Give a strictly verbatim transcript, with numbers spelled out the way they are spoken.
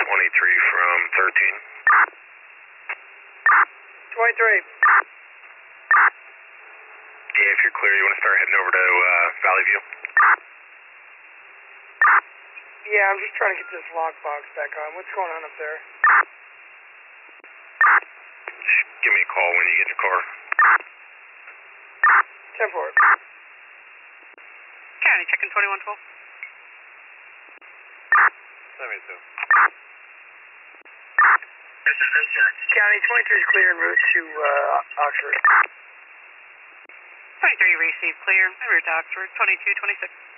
twenty-three from thirteen. twenty-three. Yeah, if you're clear, you want to start heading over to uh, Valley View? Yeah, I'm just trying to get this lockbox back on. What's going on up there? Just give me a call when you get in the car. ten four. County, checking twenty-one twelve. seventy-two. This is Vincent. County, twenty-three is clear en route to uh, Oxford. twenty-three received clear, en route to Oxford, twenty-two twenty-six.